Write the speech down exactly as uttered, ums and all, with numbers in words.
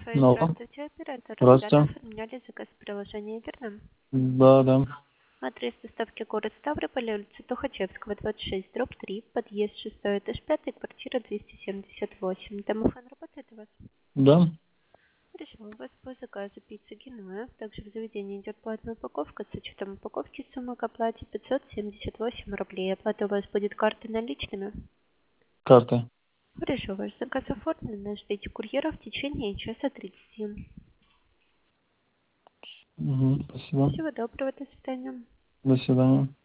Wi-Fi. Алло. Здравствуйте, оператор. Недавно Здравствуйте. оформляли заказ в приложении, верно? Да, да. Адрес доставки город Ставрополь, улица Тухачевского, двадцать шесть, дробь три, подъезд шестой, этаж пятый, квартира двести семьдесят восемь. Домофон работает у вас? Да. Хорошо, у вас по заказу пицца Генуя. Также в заведении идет платная упаковка. С учетом упаковки сумма к оплате пятьсот семьдесят восемь рублей. Оплата у вас будет картой наличными? Карта. Хорошо, ваш заказ оформлен. Ждите курьера в течение часа тридцати. Угу. Спасибо. Всего доброго, до свидания. До свидания.